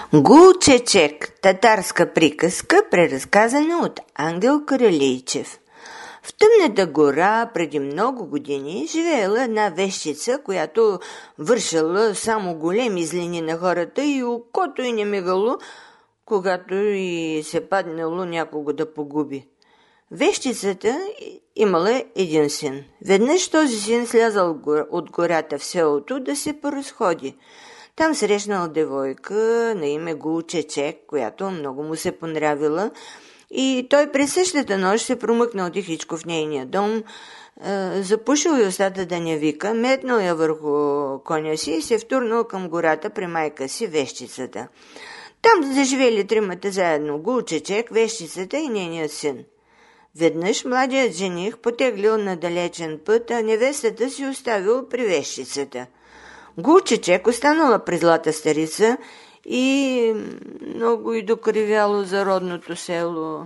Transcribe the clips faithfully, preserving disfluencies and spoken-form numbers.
Гулчечек – татарска приказка, преразказана от Ангел Каралийчев. В тъмната гора преди много години живеела една вещица, която вършала само големи злини на хората и окото й не мигало, когато и се паднало някого да погуби. Вещицата имала един син. Веднъж този син слязал от гората в селото да се поразходи. Там срещнал девойка на име Гулчечек, която много му се понравила, и той през същата нощ се промъкнал тихичко в нейния дом, е, запушил и устата да не вика, метнал я върху коня си и се втурнал към гората при майка си, вещицата. Там заживели тримата заедно: Гулчечек, вещицата и нейният син. Веднъж младият жених потеглил на далечен път, а невестата си оставил при вещицата. Гулчечек останала при злата старица и много й докривяло за родното село.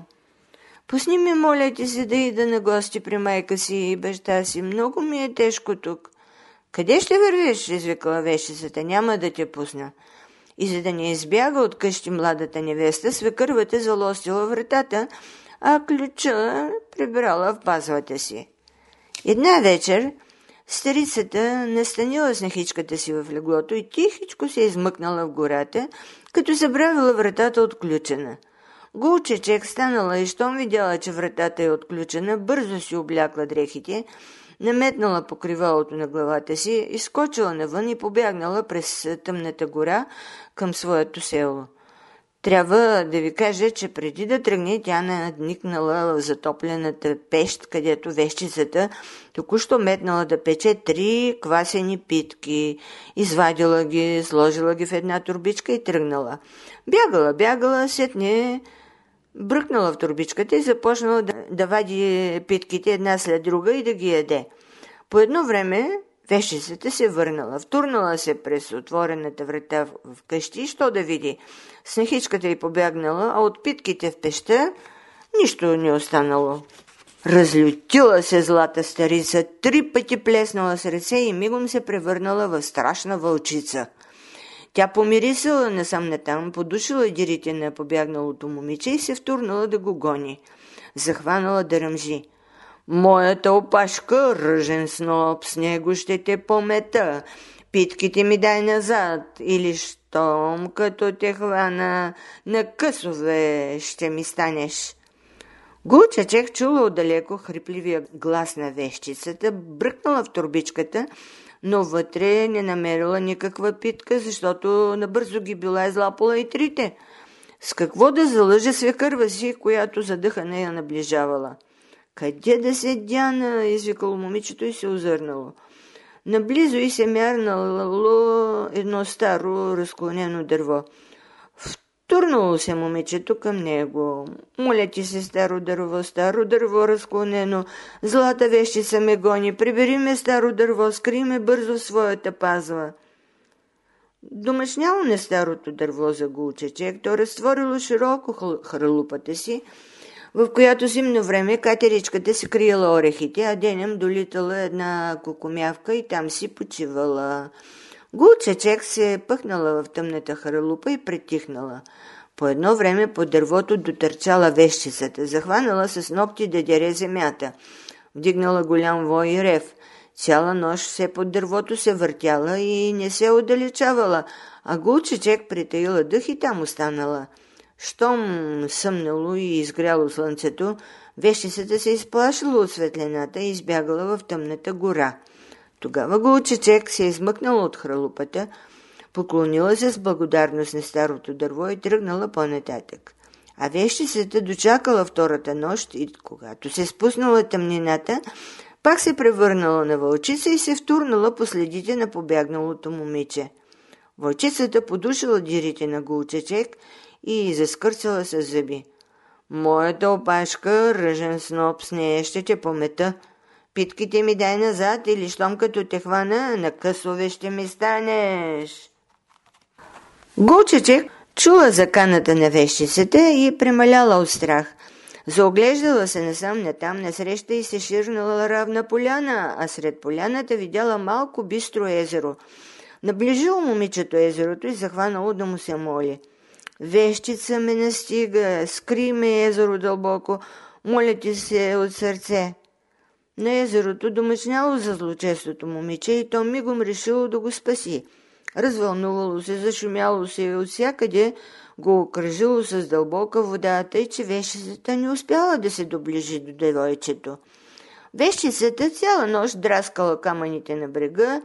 Пусни ме, моля ти се, да ида на гости при майка си и баща си. Много ми е тежко тук. Къде ще вървиш? Извикала вещицата. Няма да те пусна. И за да не избяга от къщи младата невеста, свекървата залостила вратата, а ключа прибрала в пазвата си. Една вечер старицата настанила снехичката си в леглото и тихичко се измъкнала в гората, като забравила вратата отключена. Гулчечек станала и щом видяла, че вратата е отключена, бързо си облякла дрехите, наметнала покривалото на главата си, изскочила навън и побягнала през тъмната гора към своето село. Трябва да ви кажа, че преди да тръгне, тя надникнала в затоплената пещ, където вещицата току-що метнала да пече три квасени питки. Извадила ги, сложила ги в една турбичка и тръгнала. Бягала, бягала, сетне бръкнала в турбичката и започнала да, да вади питките една след друга и да ги яде. По едно време вещицата се върнала, втурнала се през отворената врата в къщи, що да види. Снехичката й побягнала, а от питките в пеща нищо не останало. Разлютила се злата старица, три пъти плеснала с ръце и мигом се превърнала в страшна вълчица. Тя помирисала насам-натам, подушила дирите на побягналото момиче и се втурнала да го гони. Захванала да ръмжи. Моята опашка, ръжен сноп, с него ще те помета. Питките ми дай назад, или щом като те хвана на късове ще ми станеш. Гулчечек чула отдалеко хрипливия глас на вещицата, бръкнала в турбичката, но вътре не намерила никаква питка, защото набързо ги била излапала и трите. С какво да залъже свекърва си, която задъхана я наближавала? Къде да се дяна? Извикало момичето и се озърнало. Наблизо и се мярнало едно старо разклонено дърво. Втурнало се момичето към него. Моля ти се, старо дърво, старо дърво разклонено, злата вещица ме гони, прибери ме, старо дърво, скри ме бързо в своята пазва. Домашняло на старото дърво за Гулчечек, то разтворило широко хралупата си, в която зимно време катеричката си криела орехите, а денем долитала една кукумявка и там си почивала. Гулчечек се пъхнала в тъмната хралупа и притихнала. По едно време по дървото дотърчала вещицата, захванала с ногти да дере земята. Вдигнала голям вой и рев. Цяла нощ все под дървото се въртяла и не се отдалечавала, а Гулчечек притаила дъх и там останала. Щом съмнало и изгряло слънцето, вещицата се изплашила от светлината и избягала в тъмната гора. Тогава Гулчечек се измъкнала от хралупата, поклонила се с благодарност на старото дърво и тръгнала по-нататък. А вещицата дочакала втората нощ и когато се спуснала тъмнината, пак се превърнала на вълчица и се втурнала по следите на побягналото момиче. Вълчицата подушила дирите на Гулчечек и заскърцала с зъби. Моята опашка, ръжен сноп, с нея ще те помета. Питките ми дай назад или щом като те хвана, на късове ще ми станеш. Гулчечек чула заканата на вещицата и премаляла от страх. Заоглеждала се насам натам насреща и се ширнала равна поляна, а сред поляната видяла малко бистро езеро. Наближило момичето езерото и захванало да му се моли. Вещица ме настига, скри ме езеро дълбоко, моля ти се от сърце. На езерото домъчняло за злочестото момиче и то мигом решило да го спаси. Развълнувало се, зашумяло се и от всякъде го окръжило с дълбока вода, тъй че вещицата не успяла да се доближи до девойчето. Вещицата цяла нощ драскала камъните на брега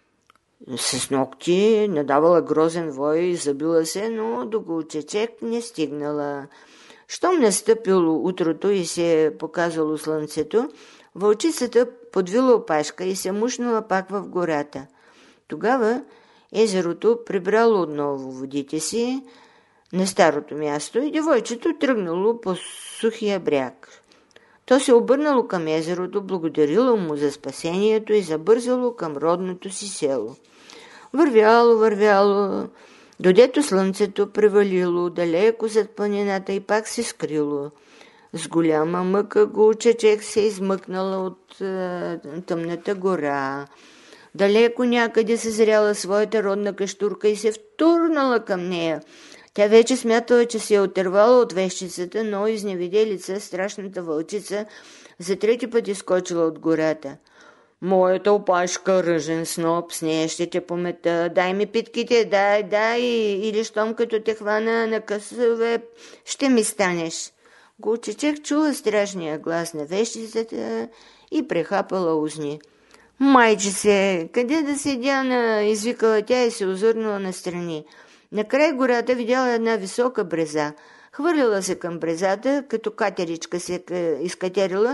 с ногти, надавала грозен вой, забила се, но до Гулчечек не стигнала. Щом настъпило утрото и се е показало слънцето, вълчицата подвила опашка и се мушнала пак в гората. Тогава езерото прибрало отново водите си на старото място и девойчето тръгнало по сухия бряг. То се обърнало към езерото, благодарило му за спасението и забързало към родното си село. Вървяло, вървяло, додето слънцето превалило далеко зад планината и пак се скрило. С голяма мъка Гулчечек се измъкнала от е, тъмната гора. Далеко някъде съзряла своята родна каштурка и се втурнала към нея. Тя вече смятала, че се е отървала от вещицата, но изневиделица, страшната вълчица, за трети път изскочила от гората. Моята опашка, ръжен сноп, с нея ще те помета. Дай ми питките, дай, дай, или щом като те хвана на късове, ще ми станеш. Гулчечек чула страшния глас на вещицата и прехапала узни. Майче се, къде да седя на, извикала тя и се озърнала настрани. Накрай гората видяла една висока бреза. Хвърлила се към брезата, като катеричка се изкатерила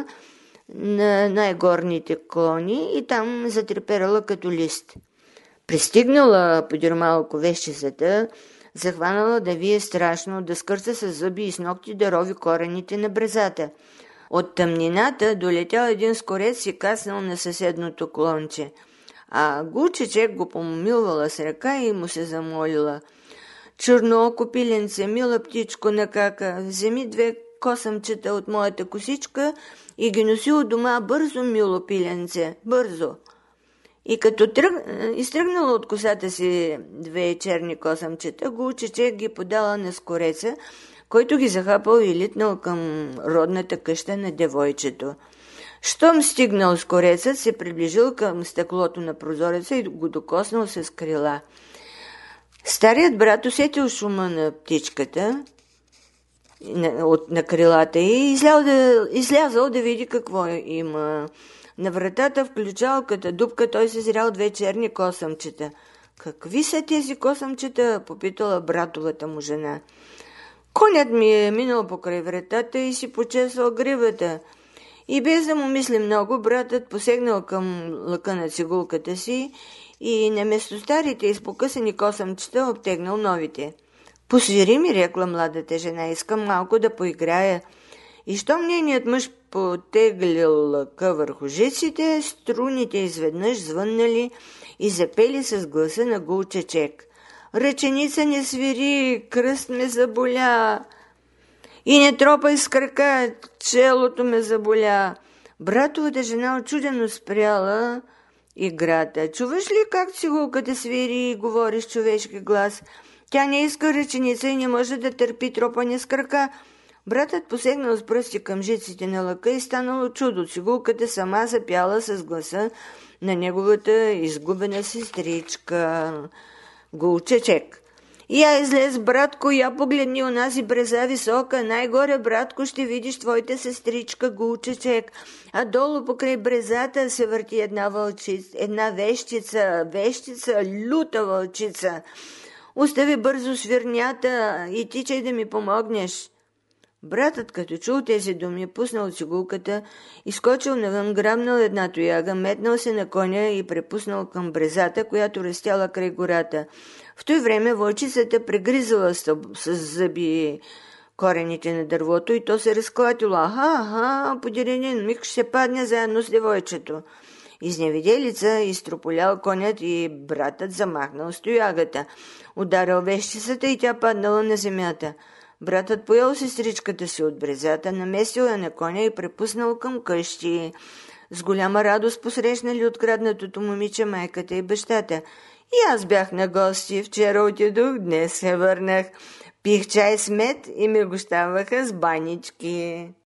на най-горните клони и там затреперала като лист. Пристигнала подир малко вещицата, захванала да вие страшно, да скърца с зъби и с ногти да рови корените на брезата. От тъмнината долетял един скорец и каснал на съседното клонче, а Гулчечек го помилвала с ръка и му се замолила. Чернооко пиленце, мила птичко на кака, вземи две косъмчета от моята косичка и ги носи от дома бързо, мило пиленце, бързо. И като тръг... изтръгнала от косата си две черни косъмчета, Гулчечек ги подала на скореца, който ги захапал и литнал към родната къща на девойчето. Щом стигнал скорецът, се приближил към стъклото на прозореца и го докоснал с крила. Старият брат усетил шума на птичката на, от, на крилата и излял да, излязал да види какво има. На вратата в ключалката дупка той се зрял две черни косъмчета. Какви са тези косъмчета? Попитала братовата му жена. Конят ми е минал покрай вратата и си почесвал гривата. И без да му мисли много, братът посегнал към лъка на цигулката си и наместо старите изпокъсани косъмчета обтегнал новите. Посвири ми, рекла младата жена, искам малко да поиграя. И щом нейният мъж потеглил лъка върху жиците, струните изведнъж звъннали и запели с гласа на Гулчечек. Ръченица не свири, кръст ме заболя. И не тропай с крака, челото ме заболя. Братовата жена очудено спряла играта. Чуваш ли как цигулката свири и говори с човешки глас? Тя не иска ръченица и не може да търпи тропане с крака. Братът посегнал с пръсти към жиците на лъка и станало чудо. Цигулката сама запяла с гласа на неговата изгубена сестричка Гулчечек. Я излез, братко, я погледни онази бреза висока. Най-горе, братко, ще видиш твоята сестричка Гулчечек. А долу покрай брезата се върти една вълчица, една вещица, вещица, люта вълчица. Остави бързо свирнята и тичай да ми помогнеш. Братът, като чул тези думи, пуснал цигулката, изскочил навън, грабнал една тояга, метнал се на коня и препуснал към брезата, която растяла край гората. В той време вълчицата прегризала с зъби корените на дървото и то се разклатило. Аха, аха, подир един миг ще падне заедно с девойчето. Изневиделица изтрополял конят и братът замахнал с тоягата. Ударил вещицата и тя паднала на земята. Братът поел сестричката си от брезата, наместил я на коня и препуснал към къщи. С голяма радост посрещнали откраднатото момиче майката и бащата. И аз бях на гости, вчера отидох, днес се върнах. Пих чай с мед и ме гощаваха с банички.